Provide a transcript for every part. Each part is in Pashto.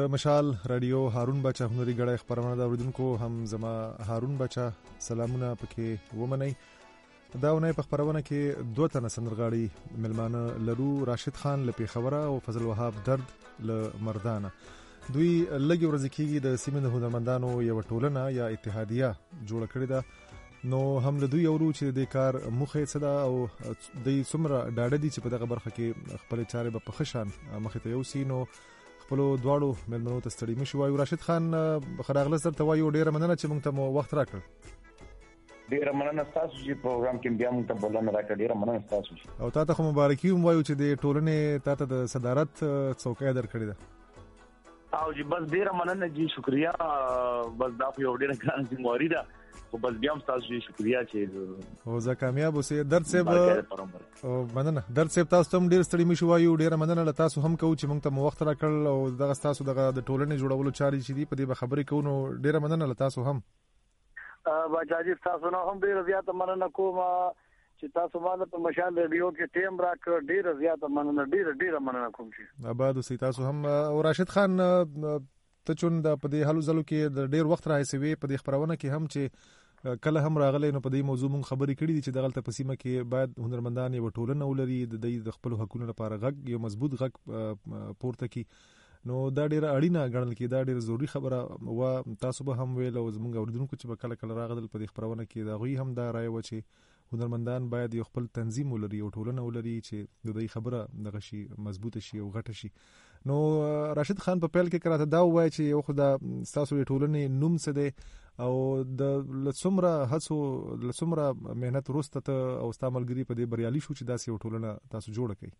د مشال رادیو هارون بچا هنري غړې خبرونه دا اوریدونکو هم زما هارون بچا سلامونه پکې ومنئ. دا ونې په خبرونه کې دوه تنه سندرغاړي ملمانه لرو، راشد خان له پیښوره او فضل وهاب درد له مردانه. دوی لګي ورځ کېږي د سیمې د هنرمندانو یو ټولنه یا اتحادیه جوړ کړې ده، نو هم له دوی اورو چې د کار مخه څه ده او د څومره ډاډه دي چې په دغه برخه کې خپل چارې په خشان مخه ته یوسي. نو خپل دواړو ملمنو ته ستړي مشو. وایو راشد خان خراغله سره ته وایو ډیره مننه چې موږ ته مو وخت راکړ. ډیره مننه تاسو چې پروګرام کې بیا موږ ته بولنه راکړه. ډیره مننه تاسو او تاسو خو مبارکي هم وایو چې د ټولنې تاسو د صدارت څوکۍ درکړې ده. او جی بس ډیره مننه جی شکریا. بس دا یو ډیره ګران ذمہواری ده خو بس بیا هم تاسو جی شکریا چې او زه کامیاب اوسې. درد صاحب او مننه درد صاحب تاسو هم ډیر ستړي مشو. وایو ډیره مننه له تاسو هم کوم چې موږ ته وخت راکړل او دغه تاسو دغه د ټولنې جوړولو چاري چې دی په دې خبرې کوو. نو ډیره مننه له تاسو هم. باجاجي تاسو نو هم ډیر زیاته مننه کوم چې تاسو باندې په مشال ریډیو کې ټیم راکړ. ډیر زیاته مننه، ډیر مننه کوم چې آباد اوسئ تاسو هم. او راشد خان ته چون د په دې حالو زلو کې د ډیر وخت راځي په دې خبرونه کې هم چې کله هم راغلی نو په دې موضوع مون خبرې کړې دي چې دغه په سیمه کې باید هنرمندان یو ټولنه ولري د خپل حقوقو لپاره غږ یو مضبوط غږ پورته کی. نو دا ډیره اړینه ګڼل کې دا ډیره ضروری خبره و. تاسو به هم ویل او زمونږ اوریدونکو چې به کله راغدل په دې خبرونه کې دا غوي هم دا رائے و چې هنرمندان باید یو خپل تنظیم ولري او ټولنه ولري چې د دې خبره دغه شي مضبوط شي او غټ شي. نو راشد خان په پیل کې کراته دا وایي چې یو خدای تاسو د ټولنې نوم څه دی او د لڅمره هڅو لڅمره مهنت وروسته ته او استعمالګری په دې بریالي شو چې داسې یو ټولنه تاسو جوړ کړئ.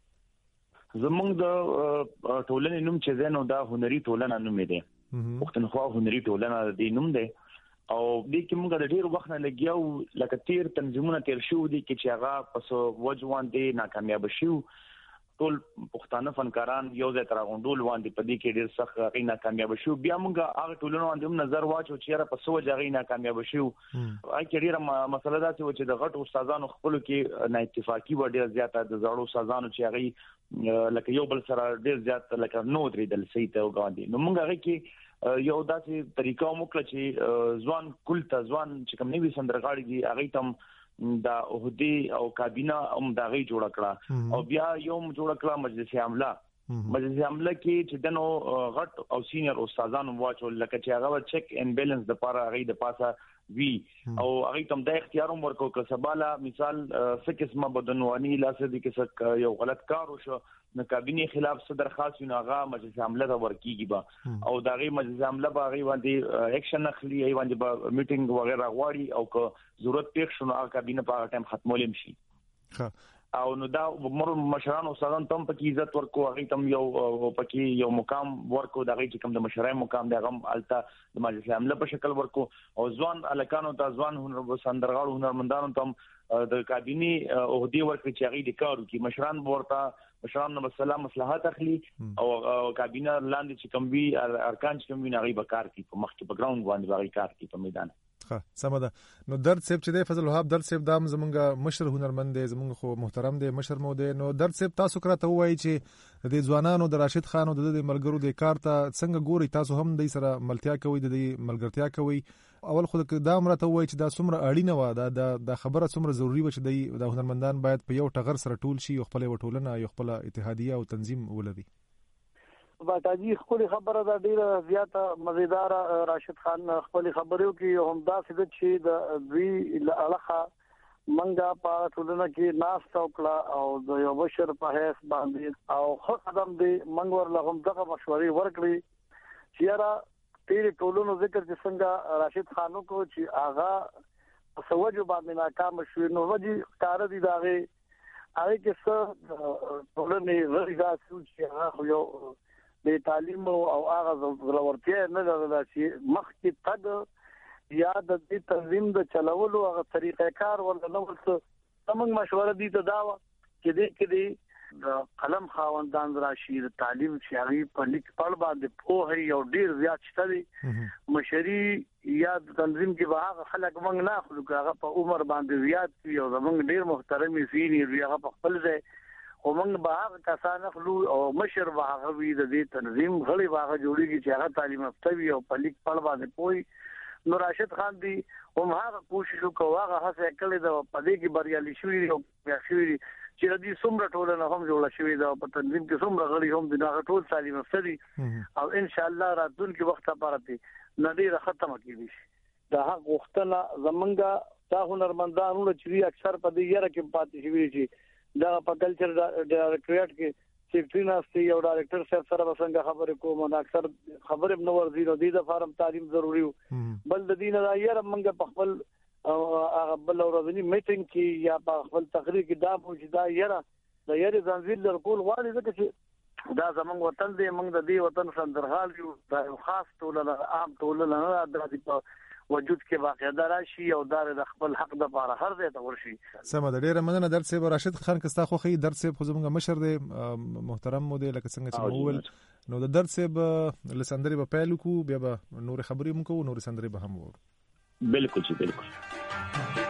زمونږ د ټولنې نوم چې زنه دا هنري ټولنه نوم دی. پښتونخوا هنري ټولنه د نوم دی او دې کې موږ د ډیر وخت نه لګیاو لکه تیر تنظیمونه تیر شو دي چې هغه پس وجوان دي ناکامیاب شو. ټول پښتانه فنکاران یو ځای تر غونډول باندې په دې کې ډیر سخت غي ناکامیاب شو. بیا موږ هغه ټولنه باندې نظر واچو چې را پس وجه غي ناکامیاب شو. هغه کې ډیره مسله ده چې د غټ استادانو خپل کې نه اتفاقی و ډیر زیاته د زړو استادانو چې هغه لکه یو بل سره ډیر زیات لکه نو درې دل سي ته وګاندي. نو موږ هغه کې یو داسې طریقه موکړه چې ځوان کلته ځوان چې کوم نوی سندرغاړي دي هغه تم دا عہدی او کابینه هم دا غي جوړ کړه او بیا یو جوړ کړه مجلس عامله. مجلس عامله کې چې دنو غټ او سینیئر استادانو واچو لکه چې هغه چیک ان بیلنس د پاره غي د پاسه وی او هغه تم د اختیار ورکو که سباله مثال څه قسمه بدنوانی لاسه دي کې یو غلط کار وشو نو کابینه خلاف صدر خاص یو هغه مجلس عامله ته ورکیږي با او دا غي مجلس عامله با غي باندې اکشن اخلي ای باندې میټینګ وغیرہ غواړي او که ضرورت پېښ شونه هغه کابینه په ټایم ختمولم شي. او نو دا مشران او استادان تم په عزت ورکو هغه تم یو پکې یو مقام ورکو دا غي چې کوم د مشرای مقام دی هغه الته د مجلس عامله په شکل ورکو او ځوان الکانو ته ځوان هنر سندرغاړو هنرمندانو تم د کابینه عہدی ورکړي چې هغه د کارو کې مشران ورته مشران نو سلام مصلحت اخلي او کابینه لاندې چې کوم وی ارکان چې کوم وی هغه به کار کوي په مخ کې په ګراوند باندې هغه کار کوي په میدان. سمه ده. نو درد صاحب چې دی فضل وهاب درد صاحب دام زمونږ مشر هنرمند دی زمونږ خو محترم دی مشر مو دی. نو درد صاحب تاسو کراته وایي چې د ځوانانو د راشد خان او د ملګرو د کار ته څنګه ګوري تاسو هم د سره ملتیا کوي د ملګرتیا کوي. اول خو دا امرته وایي چې دا څومره اړینه و دا خبره څومره ضروری و چې د هنرمندان باید په یو ټغر سره ټول شي او خپل وټولنه یو خپل اتحادیه او تنظیم ولري. باجاجي خپل خبره دا ډیره زیاته مزیدار. راشد خان خپل خبرو کې هم دا څه چې د دوی لخوا منګه په ټولنه کې ناس توکړه او د یو بشر په هیڅ باندې او خو قدم دی منګور لهم دغه مشورې ورکړي چې را تیر ټولنو ذکر چې څنګه راشد خانو کو چې آغا سوجو باندې ناکام شو. نو وجي کار دي داغه هغه کې څه ټولنې ورګه چې هغه یو د تعلیم او هغه ضرورتیا نه لرله چې مخکې تګ یا د دې تنظیم د چلولو هغه طریقې کار ورنه ورته تمنګ مشوره دي ته دا چې دې د قلم خاوندان راشي د تعلیم شاغي په لیک پړ باندې په یو ډیر زیات شته مشري یا د تنظیم کې هغه خلک موږ نه خلک هغه په عمر باندې زیات وي او موږ ډیر محترمي سینی هغه په خپل ځای ومنګ به کسان خلو او مشر به هغه وی د دې تنظیم غړي به جوړیږي چې هغه تعلیم یافته او په لیک پړ باندې پوي نو راشد خان دی هم هغه کوشش وکړ هغه هڅه کړې ده په دې کې بریالي شوی او بیا شوی چې د دې څومره ټولنه هم جوړه شوې ده په تنظیم کې څومره غړي هم د هغه ټول تعلیم یافته دي او ان شاء الله راتلونکي وخت لپاره نړۍ ختمه کیږي دا حق وختنه زمونږه دا هنرمندانو چې اکثر په دې یره کې پاتې شوی چې دا په کلچر ډایریکټریټ کې سیکریټری ناستي او ډایریکټر صاحب سره څنګه خبرې کوم نو اکثر خبرې نو ورزي نو د فارم تعلیم ضروری بل د دین دا یره موږ په خپل هغه بل ورځنی میټینګ کې یا په خپل تقریر کې دا موجوده یره د یره ځنځیر لرکول غواړي ځکه چې دا زمونږ وطن دی موږ د دې وطن سندرغال یو دا خاص ټولنه عام ټولنه نه د وجود کې واقعا راشي او دار د خپل حق د لپاره هر ځای ته ورشي. سمه د ډیره مننه درس صاحب. راشد خان کستا خو خي درس صاحب خو زموږ مشر دی محترم مو دی لکه څنګه چې مول نو د درس صاحب لسندري په پایلو کو بیا به نور خبرې مو کو نور سندري به هم وو. بالکل جی بالکل.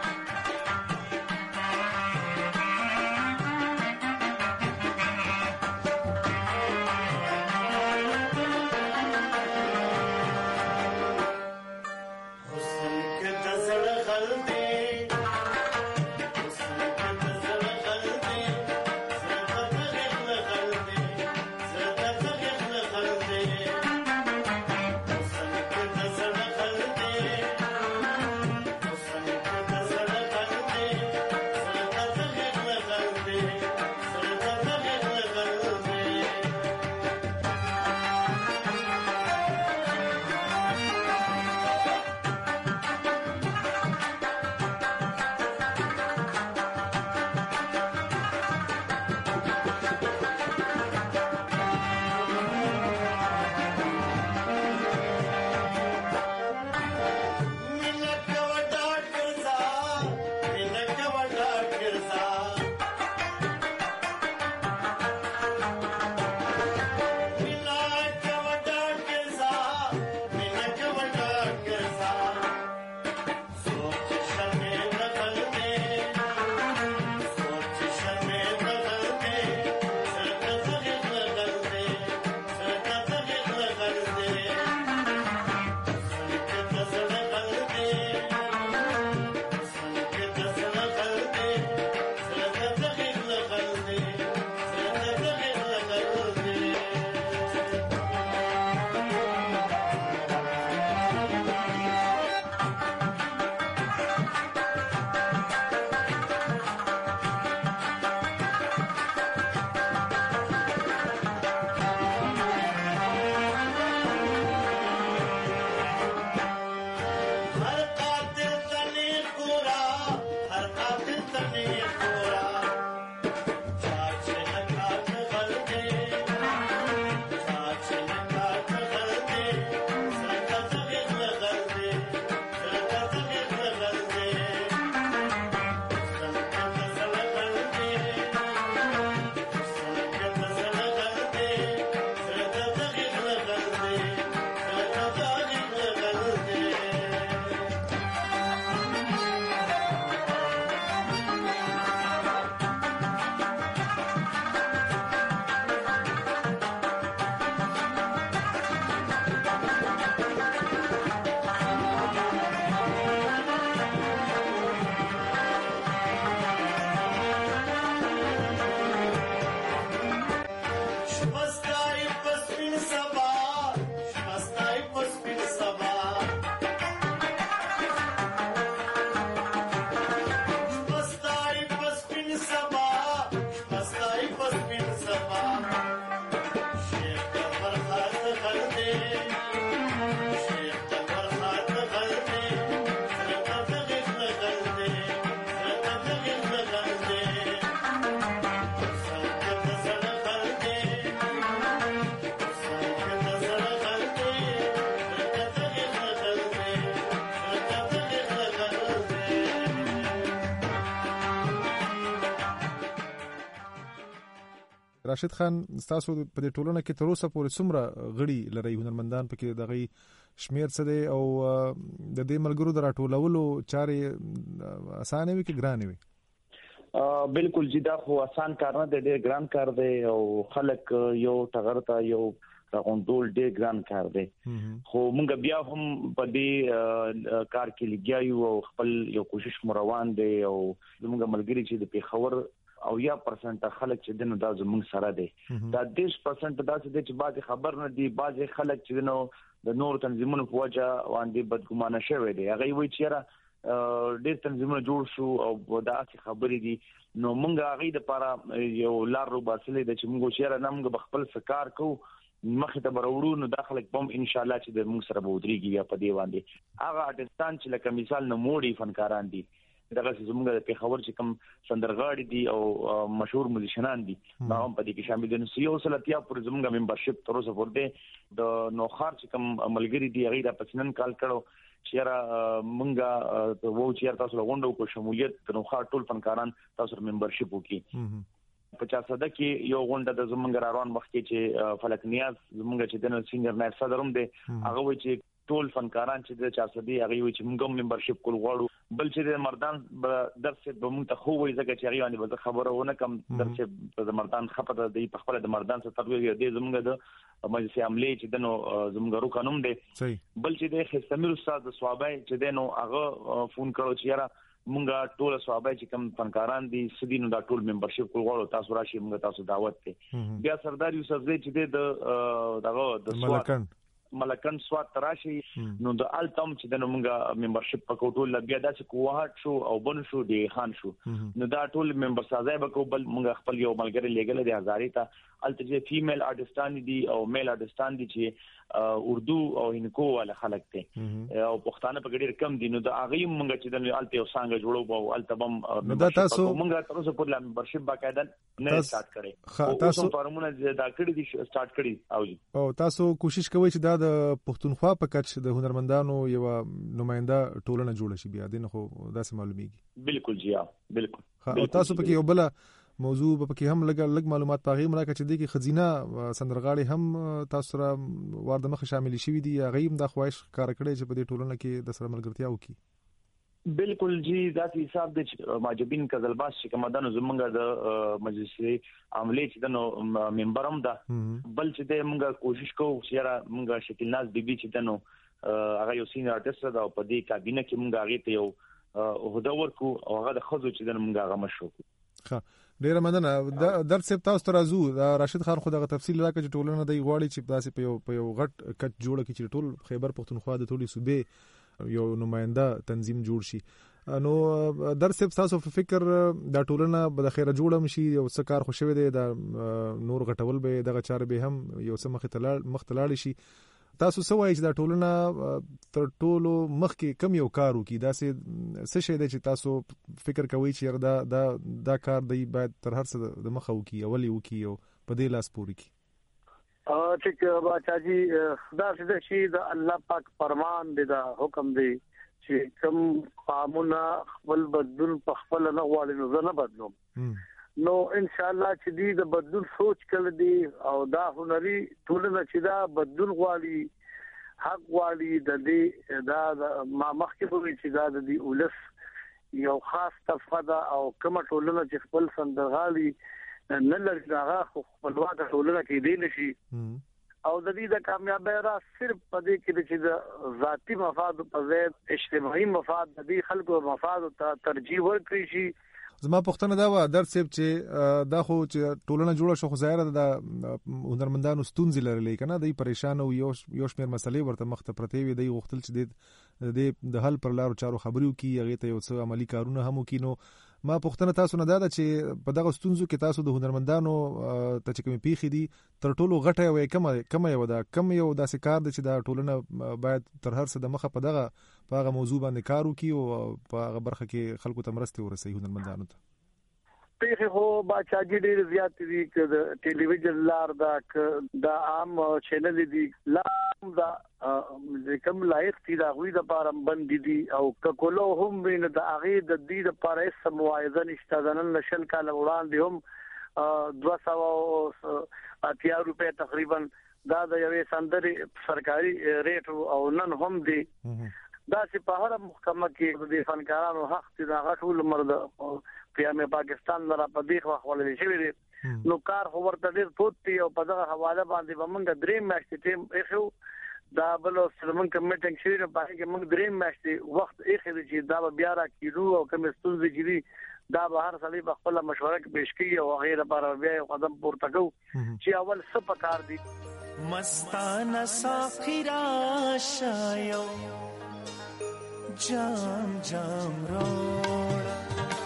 راشد خان تاسو په دې ټولنه کې تر اوسه پورې څومره غړي لري هنرمندان پکې دغه شمیر څه دی او د دې ملګرو د راټولولو چارې اسانه وي کې ګرانه وي؟ بالکل چې دا خو آسان کار نه دی، ډېر ګران کار دی او خلک یو ټغر ته یو راغونډول ډېر ګران کار دی. خو موږ بیا هم په دې کار کې لګیایو او خپل یو کوشش مو روان دی او موږ ملګری چې د پیښور او 1% خلک چې دنه دا زموږ سره دي. دا 10% دا چې بعض خبر نه دي، بعض خلک چې دنه د نور تنظیمونو په وجه باندې بدګمانه شوی دي. هغه وایي چې ډېر تنظیمونه جوړ شو او دا څه خبرې دي. نو موږ هغه د لپاره یو لار رو باسلې د چې موږ شهر نه موږ خپل سکار کو مخه ته بروړو. نو داخله کوم ان شاء الله چې د موږ سره به ودرېږي یا په دی باندې هغه ارتستان چې لکه مثال نه موړي فنکاران دي، دغه زموږ د پیښور چې کوم سندرغاړي دي او مشهور موزیشنان دي دا هم په دې کې شامل دي. نو یو سلطیا پر زموږ ممبرشپ تر اوسه ورته د نوخار چې کوم ملګری دي هغه د پسنن کال کړو چې را مونږه وو چې تاسو غونډو کو شمولیت د نوخار ټول فنکاران تاسو ممبرشپ وکي. په 400 کې یو غونډه د زمونږ روان وخت کې چې فلک نیاز زمونږ چې د سینیئر نایب صدر هم دی هغه وایي چې ټول فنکاران چې د 400 دی هغه وایي چې موږ ممبرشپ کول غواړو. بل چې د مردان درس به موږ ته خو وایي ځکه چې هغه باندې به خبره ونه کم درس د مردان خپه د په خپل د مردان څخه ترویج دی زمونږ د مجلس عملي چې د نو زمونږ رو قانون دی. بل چې د خستمیر استاد د صوابای چې د نو هغه فون کړو چې یاره مونږه ټول صوابای چې کوم فنکاران دي سدي نو دا ټول ممبرشپ کول غواړو، تاسو راشي مونږ تاسو دعوت ته. بیا سردار یوسف زئی چې د دغه د ملکن سواد تراشي نو د التم چې د مونږه ممبرشپ پکو ټول بیا داسې کوهات شو او بن شو دی خان شو. نو دا ټول ممبر سازای بکو بل مونږ خپل یو ملګری لګل دی هزاري ته الته چې فیمیل آرټستان دي او میل آرټستان دي چې اردو او هندکو ولا خلک دي او پښتانه په ډېر کم دي. نو دا هغه مونږ چې د الته یو څنګه جوړو او الته بم دا تاسو مونږه تر اوسه په ممبرشپ باقاعده نه سٹارټ کړي. تاسو فارمونه دا کړی دي سٹارټ کړي او تاسو کوشش کوئ چې دا د پښتونخوا په کچ د هنرمندانو یو نماینده ټولنه جوړ شي. بیا دین خو دا سم معلومیږي. بالکل جی بالکل. او تاسو پکې یو بل موضوع پکې هم لګ معلومات پاغي مراکه چې د کې خزینه سندرغاړي هم تاسو سره ورده مخ شامل شي دي یا غیم د خواهش کار کړي چې په دې ټولنه کې د سره ملګرتیا وکړي. بالکل جی دا حساب د ماجبین کزلباس چې کومدانو زمونږ د مجلس عملي چې د ممبرم ده. بل چې د مونږه کوشش کوو چې مونږه شکل ناز بیبي چې دنو هغه یو سینیئر آرټست ده او په دې کابینه کې مونږه هغه ته یو عہده ورکو او هغه د خزو چې د مونږه هغه مشو. ښه ډیره مننه. درس تاسو ته راځو دا راشد خان خو دغه تفصیل راکړي چې ټولنه د غواړي چې داسې په یو غټ کټ جوړه کې چې ټول خیبر پښتونخوا د ټولي صوبې یو نماینده تنظیم جوړ شي. نو درس تاسو په فکر دا ټولنه به د خیره جوړه مشي یو څه کار خوشوي دی دا نور غټول به دغه چار به هم یو څه مختلال شي. تاسو سوای چې دا ټولنه تر ټولو مخکې کم یو کار وکي دا څه شي دی چې تاسو فکر کوئ چې دا کار دی باید تر هر څه د مخه وکي اولی وکي او په دې لاس پوري کی. چې باچا جی دا څه شي د الله پاک فرمان دی دا حکم دی چې کوم قانون خپل بدل په خپل نه غواړي نو زه نه بدلوم. نو ان شاء الله چې دې د بدل سوچ کړل دي او دا هنري ټولنه چې دا بدل غواړي حق غواړي د دې دا ما مخکې وایي چې دا د دې ولس یو خاص طبقه او کومه ټولنه چې خپل سندرغاړي نه لري هغه خپلواک ټولنه کې دی نشي او د دې د کامیابی را صرف پدې کې چې د ذاتی مفاد په ځای اجتماعي مفاد د دې خلکو مفاد ته ترجیح ورکړي شي. زما پښتنه دا و درس چې دا خو چې ټولنه جوړه شو خو ظاهر د هنرمندانو ستونزې لرلې کنه د پریشان او یو شمیر مسلې ورته مخته پرته وي د غختل چې د حل پر لارو چارو خبرو کی هغه ته یو څه عملی کارونه هم وکینو. ما پښتنه تاسو نه دا چې په دغه ستونزو کې تاسو د هنرمندانو ته چې کوم پیخي دي تر ټولو غټه وي کم یو داسې کار دی چې دا ټولنه باید تر هر څه د مخه په هغه موضوع باندې کار وکړي او په هغه برخه کې خلکو ته مرسته ورسوي هنرمندانو ته. پیخي خو باچا جی ډېر زیات دي چې ټلویزیون لار دا عام چینل دي لام دا کوم لایق دي دا غوي د پاره بند دي او کولو هم بین د اغه د دې د پاره سم موعظه نشته دنن نشل کال وړاندې هم 280 روپے تقریبا دا د یوې سندري سرکاري ریټ او نن هم دي دا چې په هر محکمه کې د فنکارانو حق دي دا غټول مرده قیام پاکستان را په دې خوا ولې شوی دی نو کار خو ورته ډیر توتی او په دغه حواله باندې ومنګ درې میاشتې ټیم اخو دا بل سلمون کمیټنګ شوی نه پاره کې موږ درې میاشتې وخت اخو چې دا بیا را کیلو او کوم ستونزې چې دا به هر سړی په خپل مشوره کې پیش کوي او غیر لپاره بیا قدم پورته کوو چې اول څه پکار دي مستانه ساقرا شایو جام جام روڑا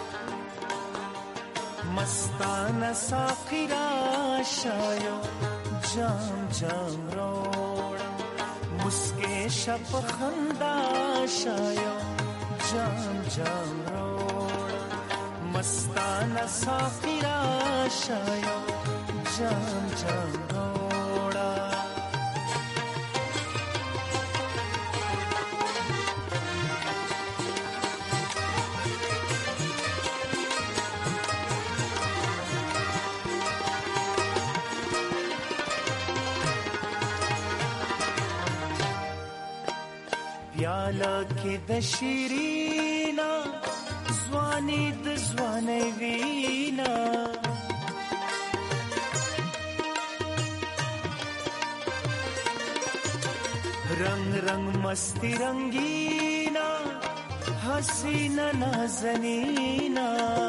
مستانه ساقرا شایو جام جام روڑا مسکے شپ خندا شایو جام جام روڑا مستانه ساقرا شایو جام جام روڑا پیاله کې د شیرینا ځواني د ځواني وینا رنگ رنگ مستی رنگینا حسینا نازنینا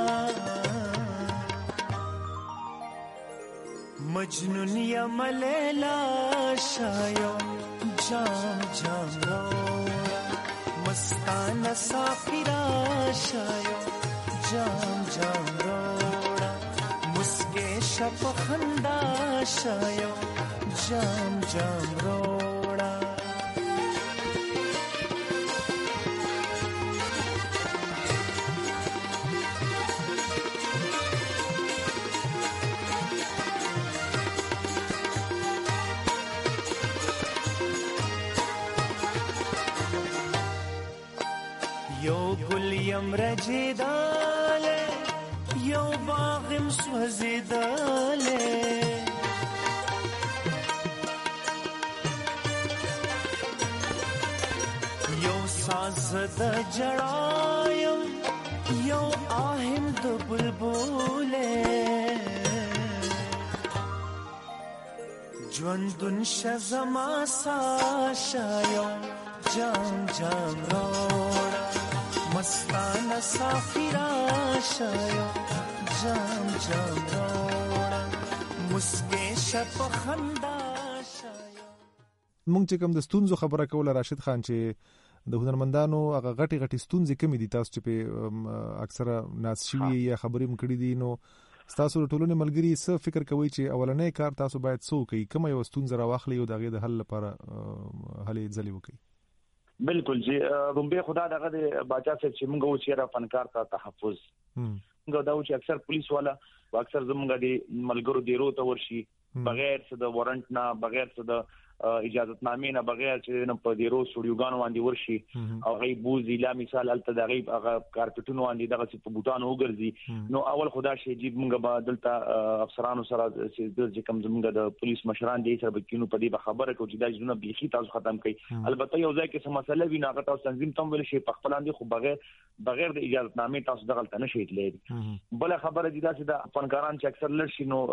مجنون یا ملیلا شایو جام جام روڑا مستانه ساقرا شایو جام جام روڑا مسکے شپ خندا شایو جام جام روڑا یو گل یم رجیداله یو باغم سوزیداله یو ساز د جړایم یو آهم د بلبله ژوندون شزما ساشایو جام جام روڑا مستانه ساقرا شایو جام جام روڑا مسکے شپ خندا شایو. مونږ چې کوم د ستونزو خبره کوله راشد خان چې د هنرمندانو هغه غټي غټي ستونزې کمی دي تاسو چې په اکثره ناس شوی یا خبرې مکړې دي نو تاسو ټولونه ملګری څه فکر کوي چې اولنې کار تاسو باید څه کوي کوم یو ستونزه راوخلی او دغه د حل لپاره هلې ځلې وکړي. بالکل جی رومبه خدا دغه د باچا صاحب چې موږ و چې را فنکار ته تحفظ موږ دا و چې اکثر پولیس والا او اکثر زموږ د ملګرو دیرو ته ورشي بغیر څه د وارنټ نه بغیر څه د اجازت نامې نه بغیر چې په دیرو سټوډیوګانو باندې ورشي او غي بوزي لا مثال الته د غیب هغه کارپټونو باندې دغه په بوتانو وګرځي نو اول خدا شي جیب موږ به دلته افسرانو سره چې کوم زموږ د پولیس مشران دي سره بکینو په دې خبره کو چې دا ژوند بيخي تاسو ختم کړي البته یو ځای کې څه مسله وي نه غټه تنظیم تم ویل شي په خپل اندي خو بغیر د اجازت نامې تاسو دغه نه شي تللی بل خبره دي دا چې د فنکاران چې اکثر لړ شي نو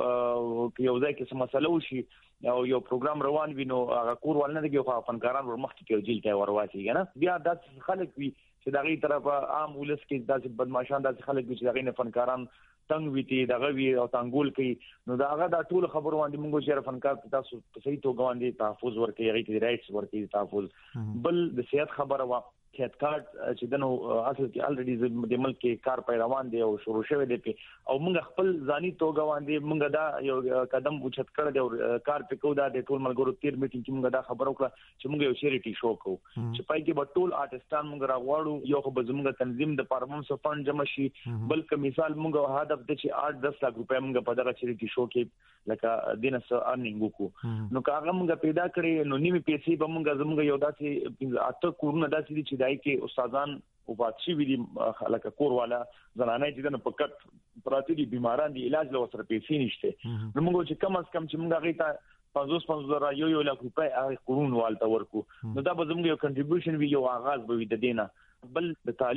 یو ځای کې څه مسله وشي او یو پروګرام روان وي نو هغه کور ولنه دي خو فنکاران ورمخ کې جیل ته ورواچي کنه بیا د خلک وي چې دغه طرفه عام ولس کې د بدمعشان د خلک وي چې دغه نه فنکاران تنگ وي دي دغه وي او تنګول کوي نو دا هغه د ټول خبرو باندې موږ چې فنکار تاسو صحیح توګه باندې تحفظ ورکړي هغه کې رائټس ورکړي تحفظ بل د صحت خبره وا صحت کارت چې دنو اصل کې الریډي د ملک کې کار پیروان دي او شروع شوه دي او موږ خپل ځاني توګه باندې موږ دا یو قدم اوچت کړ دی او کار پکو دا د ټول ملګرو تیر میټینګ کې موږ دا خبرو کړه چې موږ یو چیریټي شو کوو چې پای کې ټول آرټستان موږ راغواړو یو خو زموږ تنظیم د پرموم سفند جمع شي بلکې مثال موږ هدف د چې 8-10 لک روپیا موږ په دغه چیریټي شو کې لکه دینس ارنینګ وکړو نو کاغه موږ پیدا کړی نو نیمه پیسې به موږ یو داسې اته کورونه داسې چې دای کې استادان او بادشي وی دي لکه کور والا زنانه چې دنه پکټ پراتی دي بیماران دي علاج له سره پیسې نشته نو موږ چې کم از کم چې موږ غیته 500 یو لک روپۍ هغه کورون والته ورکو نو دا به زموږ یو کنټریبیوشن وی یو آغاز به وي د دینه بل د تعلیم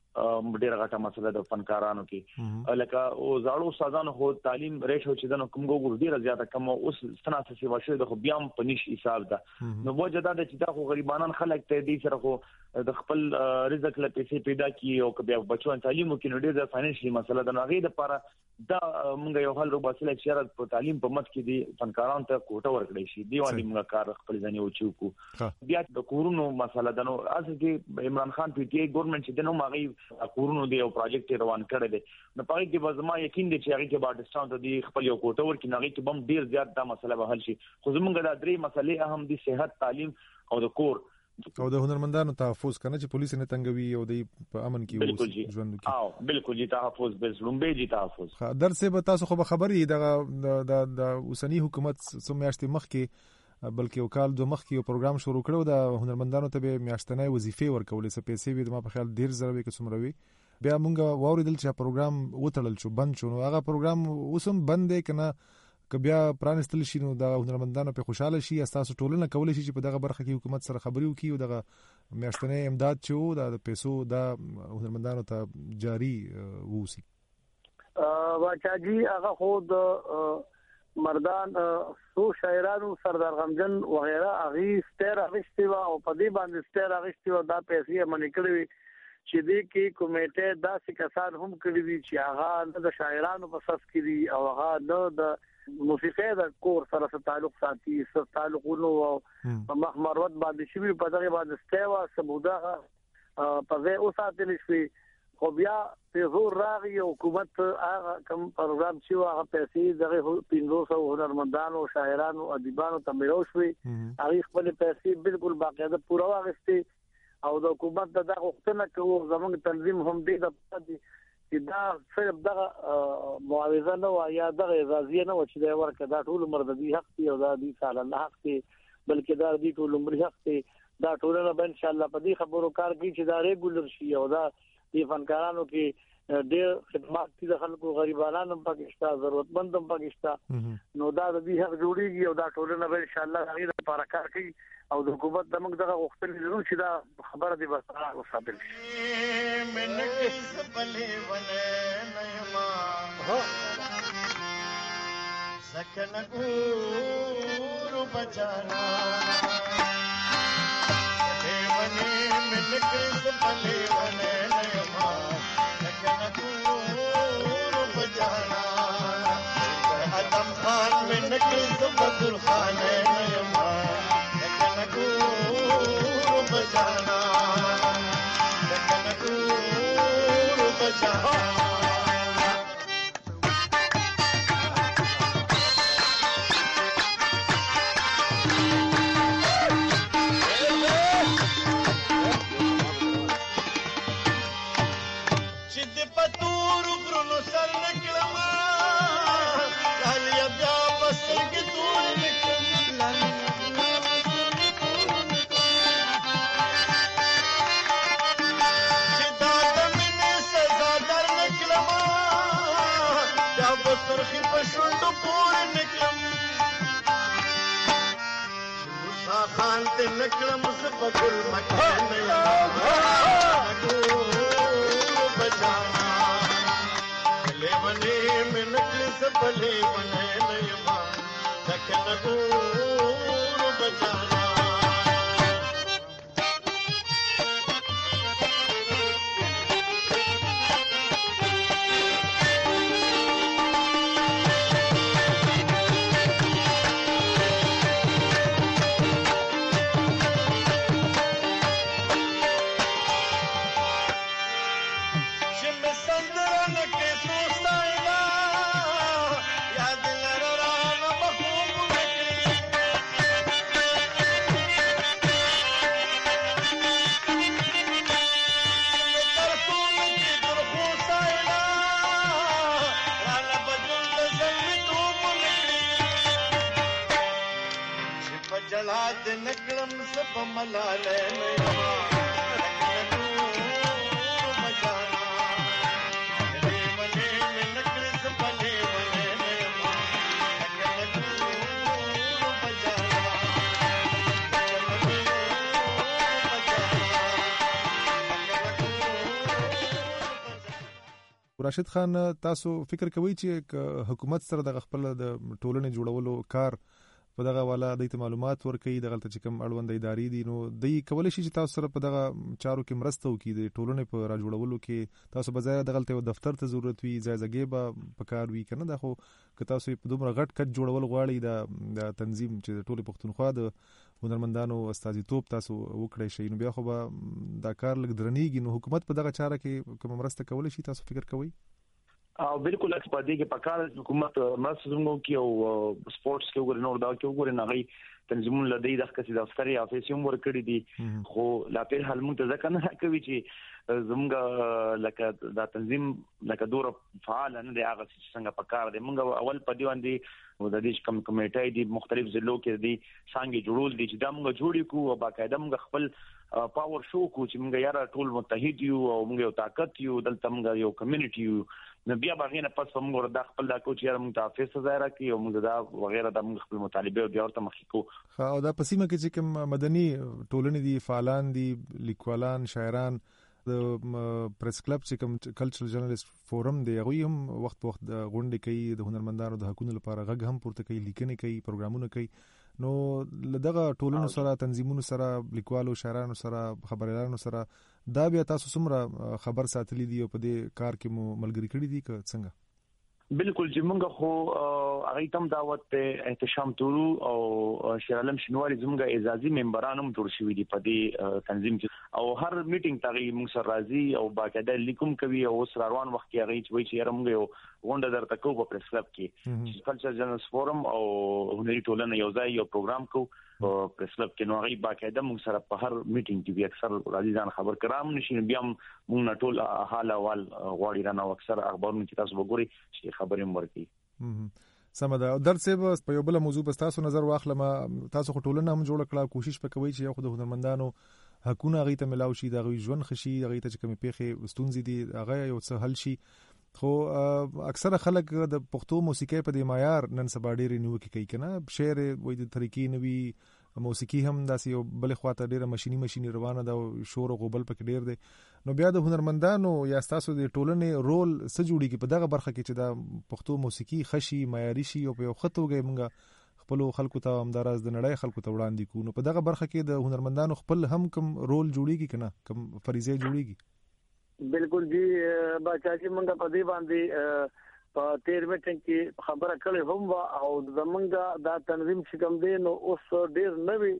ډېر غټه مسله د فنکارانو کې لکه او زاړو استادانو هو تعلیم ریشو چې د کوم ګور ډیره زیاته کم اوس ستناسه سی واشه د خو بیا په نش حساب ده نو وجدا د چې دا خو غریبانان خلک ته دي سره خو د خپل رزق له پیسې پیدا کی او کبه بچو تعلیم کې نو ډیره فاینانشلی مسله ده نو غي د لپاره دا موږ یو حل روباسل شرط په تعلیم په مت کې دي فنکارانو ته کوټه ورکړي شي دی باندې موږ کار خپل ځنی او چوکو بیا د کورونو مسله ده نو اصل کې عمران خان پی ټی آی ګورنمنت چې دنو ماغي کورونو دی او پروجیکټ روان کړی دی نو په کې به زما یقین دی چې هغه کې باډستان ته دی خپل یو کوټه ورکړي نغې کې بم ډیر زیات دا مسله به حل شي خو زمونږ د درې مسلې اهم دي صحت تعلیم او د کور او د هنرمندانو تحفظ کنه چې پولیس نه تنګوي او د په امن کې ژوند کوي او بالکل جی تحفظ بلومبه جی تحفظ درسه به تاسو خو خبري د اوسنی حکومت سمېشت مخ کې بلکې وکال د مخ کې یو پروګرام شروع کړو د هنرمندانو ته به میاشتنۍ وظیفې ورکولې څه پیسې به ما په خیال ډیر زره به کومروي بیا مونږ واوریدل چې پروګرام وټړل شو بند شو نو هغه پروګرام اوسم بند دی کنه که بیا پرانستل شي نو د هنرمندانو په خوشاله شي تاسو ټولنه کولای شي چې په دغه برخه کې حکومت سره خبري وکړي او دغه میاشتنۍ امداد چې د پیسو د هنرمندانو ته جاری ووسی واچاجي هغه خود مردان سو شاعرانو سردار غمجن وغیرہ اغي ستر اغشتي او په دې باندې ستر اغشتي او دا پیسې منې کړې چې دې کې کمیټه داسې کسان هم کړی دي چې هغه د شاعرانو په صف کې دي او هغه د موسیقي د کور سره تعلق ساتي تعلقونو او مخ مروت باندې شوی په دغه باندې ستوا سمودا په ځای اوساتل شي خو بیا په زور راغی حکومت هغه کوم پروګرام چې هغه پیسې دغه 500 هنرمندانو شاعرانو ادیبانو ته ملوشوي هغه خپل پیسې بالکل باقاعده پوره واغستي او د حکومت دغه وختونه کوو زموږ تنظیم هم دې د پدې چې دا صرف دغه معاوضه نه و یا دغه اجازه نه و چې دا ورکه دا ټول عمر د دې حق دی او دا دې ساله حق دی بلکې دا دې ټول عمر حق دی دا ټول نه به ان شاء الله په دې خبرو کار کوي چې دا ریګولر شي او دا د فنکارانو کې ډېر خدمات دي خلکو غریبانو پاکستان ضرورتمندو پاکستان نو دا د دې حق جوړیږي او دا ټولنه به ان شاء الله غیر لپاره کار کوي او د حکومت د موږ دغه غوښتنې ضرور چې دا خبره دی بس او ثابت شي من کس بلې ونه نهما سکن ګور بچانا دیوانی من کس بلې ونه ادم خان میں نکل بدر خان نیما لیکن گور بجانا لیکن گور بجانا خان ته نکلم سپګل مکان بچانا لیونی من نکل سپلے بنے نیما تکن گور بچانا نکلم سب ملالے راشد خان تاسو فکر کوئ چې حکومت سره د خپل د ټولنې جوړولو کار په دغه والا د معلومات ورکړي دغه چې کوم اړوند ادارې دي نو د کولای شي چې تاسو سره په دغه چارو کې مرسته وکړي د ټولنې په راجوړولو کې تاسو به ځای دغه یو دفتر ته ضرورت وي ځای ځای به په کار وي کنه دا خو که تاسو په دومره غټ کټ جوړول غواړي د تنظیم چې ټول پښتونخوا د هنرمندانو استازیتوب تاسو وکړئ شي نو بیا خو به دا کار لګ درنیږي نو حکومت په دغه چاره کې کوم مرسته کولای شي تاسو فکر کوئ او بالکل اکسپادي کې پکار حکومت مرسته زموږ کې او سپورتس کې وګورئ نو دا کې وګورئ نه غي تنظیمون لدی د ښکسي د افسري افیسیوم ورکړي دي خو لا په حال مونږ ته ځکه نه کوي چې زموږ لکه دا تنظیم لکه دور فعال نه دی هغه څنګه پکار دی مونږ اول په دی باندې د دې کم کمیټې دي مختلف ضلعو کې دي څنګه جوړول دي چې دا مونږ جوړی کو او باقاعده مونږ خپل پاور شو کو چې مونږ یاره ټول متحد یو او مونږ یو طاقت یو دلته مونږ یو کمیونټي یو نو بیا باغې نه پس موږ وردا خپل دا کوچ یاره مونږ ته افیس ظاهر کی او مونږ دا وغیرہ د مونږ خپل مطالبه بیا ورته مخې کو او دا پسیمه کې چې کوم مدني ټولنې دي فعالان دي لیکوالان شاعران د پریس کلب چې کوم کلچرل جرنالست فورم دی هغه هم وخت غونډې کوي د هنرمندانو د حقوقو لپاره غږ هم پورته کوي لیکنې کوي پروګرامونه کوي نو لدغه ټولنو سره تنظیمونو سره لیکوالو شاعرانو سره خبريالانو سره دا بیا تاسو څومره خبر ساتلی دی او په دې کار کې مو ملګری کړی دي که څنګه بالکل چې موږ خو هغه تم دعوت ته احتشام تورو او شیر عالم شنواری زموږ اعزازي ممبرانو جوړ شوی دي په دې تنظیم کې او هر میټینګ تاغي موږ سره راځي او باقاعده لیکوم کوي او سر روان وخت کې هغه چې وایي چې موږ یو غونډه درته کوو په پریس کلب کې کلچر جرنالست فورم او هنري ټولنه یو ځای یو پروګرام کوو په پریس کلب کې نو هغه باقاعده موږ سره په هر میټینګ کې به اکثر راځي ځان خبر کرام نشي بیا موږ ټول حال احوال غواړي رانه اکثر اخبارونه چې تاسو وګورئ چې خبرې ورکړي سمدا درڅه په یو بل موضوع په تاسو نظر واخلم تاسو ټولنه هم جوړ کړه کوشش وکوي چې یو خو د هنرمندانو حقونه غي ته ملاوي شي د غي ژوند خشي غي ته کومې پیخي وستونزې دي هغه یو څه حل شي خو اکثره خلک د پښتو موسیقي په د معیار نن سبا ډېر نیوکه کوي کنه شعر وې د طریقې نوي موسیقي هم داسې یو بل خواته ډېر ماشيني روانه ده شور او غوبل پکې ډېر دی نو بیا د هنرمندانو یا تاسو د ټولنې رول څه جوړیږي په دغه برخه کې چې د پښتو موسیقي خشي معیاري شي او په یو خطوګي مونږه خپل خلکو ته همدارز د نړۍ خلکو ته وړاندې کو نو په دغه برخه کې د هنرمندانو خپل هم کوم رول جوړیږي کنه کوم فریضه جوړیږي بالکل جی بچا چې موږ په دې باندې په 13 میټینګ کې خبره کړې هم او زمونږ دا تنظیم چې کوم دی نو اوس ډېر نوی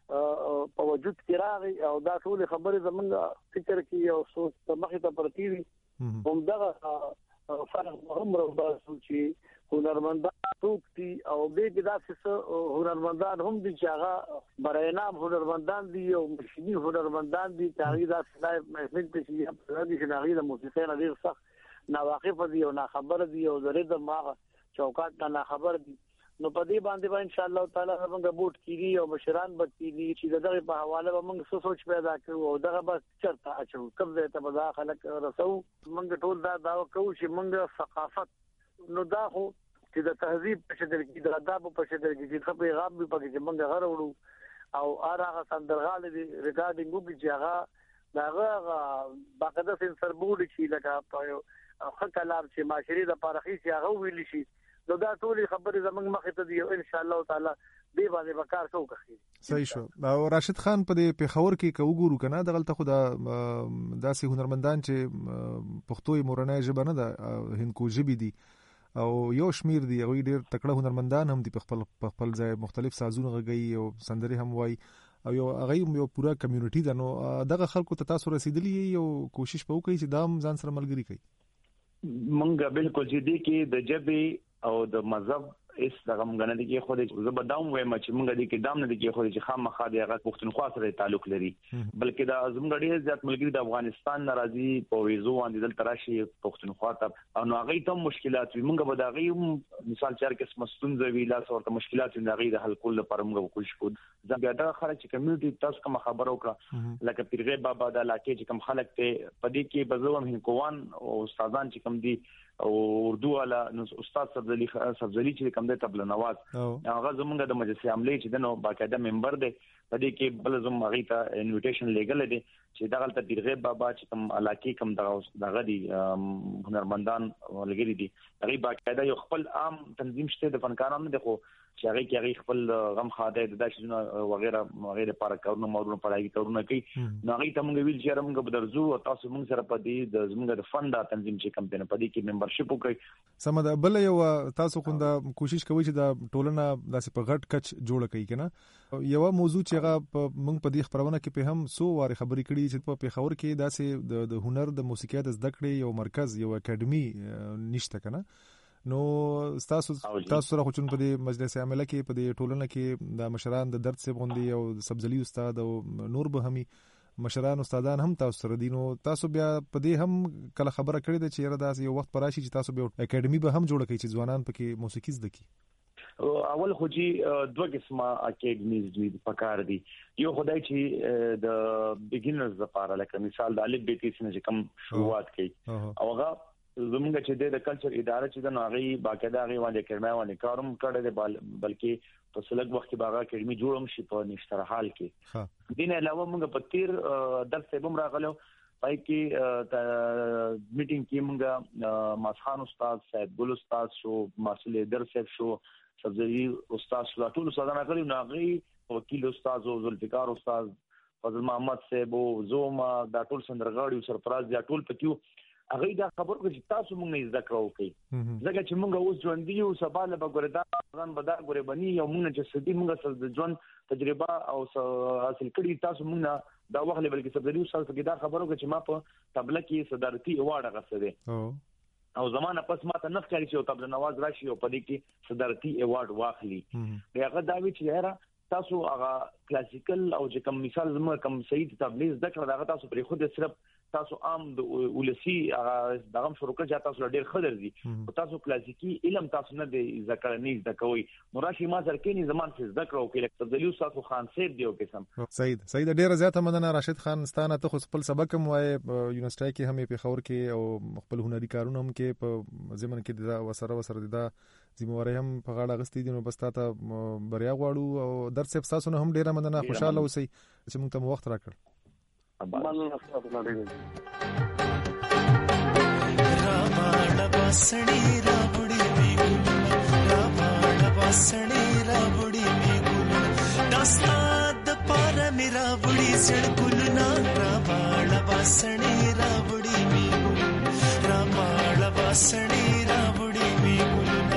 په وجود کې راغی او دا ټول خبرې زمونږ فکر کې او سوچ په مخې ته پرتی وي هم دغه فرق هم راوځي چې هنرمندان ټوک دي او به کې داسې هنرمندان هم دي چې هغه برای نام هنرمندان دي او مشینی هنرمندان دي چې هغه داسې لایف محفل ته چې په دې کې هغه د موسیقۍ نه ډیر سخت ناواقف دي او نه خبر دي او زره د ماغه چوکاټ نه خبر دي نو په دې باندې ان شاء الله تعالی موږ بوت کیږي او مشران به کیږي چې دغه په حواله به موږ سوچ پیدا کړو او دغه به چرته اچو کوم ځای ته به خلک رسو موږ ټول دا داوا کوو چې موږ ثقافت نو دا خو چې د تهذیب په شکل کې د آداب په شکل کې چې خپل پیغام به پکې چې موږ غره وړو او هغه سندرغاله دي ریکارډینګ وکړي چې هغه داغه باقاعده سنسر بورډ چې لکه په خلک چې معاشري د پارخي چې هغه ویل شي نو دا ټول خبرې زموږ مخې ته دي ان شاء الله تعالی دې باندې وکړ کوو صحیح شو او راشد خان په دې پیښور کې کوګورو کنه دغلته خو داسې هنرمندان چې پښتو مورنۍ ژبه نه ده هندکو ژبې دي او یو شمیر دی هغه ډیر تکړه هنرمندان هم دي په خپل ځای مختلف سازونه غږی او سندري هم وای او هغه یو پورا کمیونټي ده نو دغه خلکو ته تاسو رسیدلی یو کوشش په وکړي چې دام ځان سره ملګری کړي مونږ بالکل چې دې کې د جبې او د مذهب اس دغه مونږ نه دي کې خو دې زه به داوم وایم چې مونږ دې کې دام نه دي کې خو چې خامخا دې هغه پښتونخوا سره تعلق لري بلکې دا زموږ ډېر زیات ملګری د افغانستان ناراضي په ویزو باندې دل تراشي پښتونخوا ته او نو هغه ته مشکلات وي مونږ به دا غي مثال چار کې مستونزه وی لاس ورته مشکلات نه غي د حل کول لپاره مونږ کوشش کوو ځکه بیا دا خلک چې کمیونټي تاسو کوم خبرو کړه لکه پیرغه بابا د علاقې چې کوم خلک ته پدې کې بزوم هنکوان او استادان چې کوم دي او اردو والا استاد سبزلی چې کوم د تبل نواز هغه زمونږ د مجلس عملي چې دنو باقاعده ممبر دی پدې کې بل زم مغیتا انویټیشن لیګل دي چې دغه ته دیرغه بابا چې کوم علاقې کوم دغه دي هنرمندان لګري دي هغه باقاعده یو خپل عام تنظیم شته د فنکارانو د خو چې هغه کې هغه خپل غم خاده د داشونه وغیرہ لپاره کارونه مورونه پړایي کارونه کوي نو هغه ته موږ ویل چې موږ به درځو او تاسو موږ سره پدې د زموږ د فند تنظیم چې کم دنه پدې کې ممبرشپ وکړي سمدا بل یو تاسو کومه کوشش کوي چې د ټولنه داسې په غټ کچ جوړ کړي کنه یو موضوع چې هغه موږ په دې خبرونه کې په هم سو واره خبرې کړي چې په پیښور کې داسې د هنر د موسیقي د زده کړې یو مرکز یو اکیډمي نشته کنه نو تاسو سره خو چون په دې مجلس عامله کې په دې ټولنه کې د مشران د درد څخه غوندي او سبزلی استاد او نور به همي مشران استادان هم تاسو سره دي نو تاسو بیا په دې هم کله خبره کړې ده چې راځي یو وخت پراشي چې تاسو به اکیډمي به هم جوړ کړئ چې ځوانان پکې موسیقي زده کړي اول خو چې دوه قسمه اکیډمیز دي پکار دي یو خدای چې د بګینرز لپاره لکه مثال د الف بیت څخه کوم شروعات کوي او هغه زمونږ چې د کلچر اداره چې د ناغي باقاعده غي باندې کړمه باندې کاروم کړه د بلکې په سلګ وخت کې باغه اکیډمي جوړم شي په نشتر حال کې دین علاوه موږ په تیر درس هم راغلو پای کې میټینګ کې موږ ماسخان استاد صاحب ګل استاد شو ماسل درس شو سبزی استاد شو ټول استادانه کړو ناغي وکیل استاد او ذوالفقار استاد فضل محمد صاحب زوما دا ټول سندرغاړي سرپرایز دا ټول پکيو هغه دا خبر کوي چې تاسو موږ نه زده کړو کوي ځکه چې موږ اوس ژوند دی او سبا له بګوردا ځان بدا ګورې بني یو موږ چې سدي موږ سره د ژوند تجربه او حاصل کړي تاسو موږ دا وخت بلکې سبزی استاد کې دا خبرو کوي چې ما په تبله کې صدارتي ایوارډ غوښته او زمانه پس ما ته نخ کاری چې تبله نواز راشي او په دې کې صدارتي ایوارډ واخلي هغه دا وی چې هر تاسو هغه کلاسیکل او چې کوم مثال زموږ کوم صحیح تبلیغ ذکر دا تاسو پر خود صرف تاسو عام د ولسی دغه شروع کړه تاسو ډیر خدر دي تاسو کلاسیکی علم تاسو نه دی ذکر نه ذکوي نو راشي ما ځکه زمان څه ذکر او کې لکه تبلیغ تاسو خان سیب دیو قسم سید ډیر زیاته مننه راشد خان ستانه ته خپل سبق هم وای یونیورسيټي کې هم په خور کې او خپل هنري کارونه هم کې په زمن کې د وسره د ذمہواری هم په غاړه غستې دي نو بس تاسو بریا غواړو او درس تاسو نه هم ډیر مننه خوشاله اوسئ چې موږ ته وخت راکړ रामाड़ा बासड़ी राबड़ी में रामाड़ा बासड़ी राबड़ी में दास्ताद पारा मेरा बड़ी सड़कुलना रामाड़ा बासड़ी राबड़ी में रामाड़ा बासड़ी राबड़ी में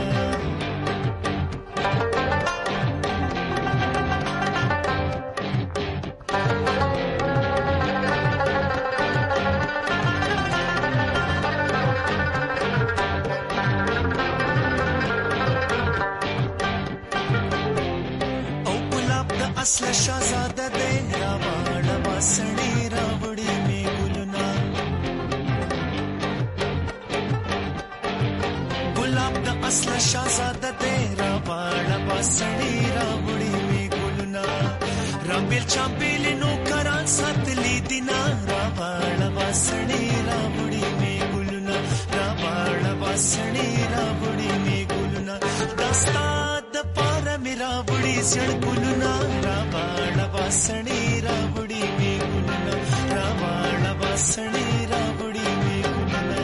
असला शहजादा दे रावाड़ा बासड़ी रावड़ी में गुलना गुलाब दा असला शहजादा दे रावाड़ा बासड़ी रावड़ी में गुलना राबिल चांपिल नो करान सतली दिना रावाड़ा बासड़ी रावड़ी में गुलना रावाड़ा बासड़ी रावड़ी में गुलना दस्ताद पारा मेरा बड़ी सड़कुलना रावाड़ा बासड़ी रावड़ी में गुलना रावाड़ा बासड़ी रावड़ी में गुलना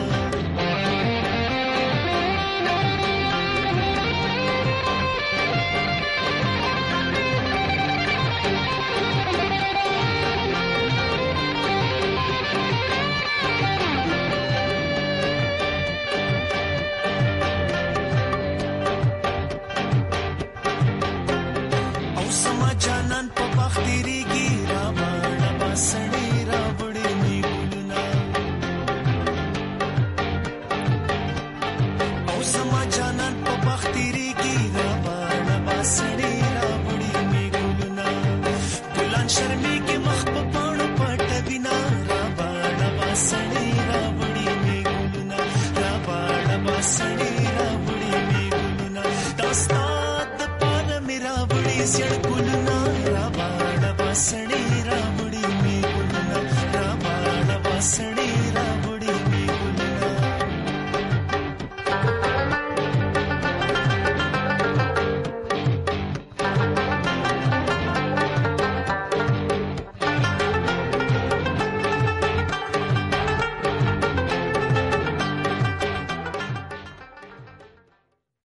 Sir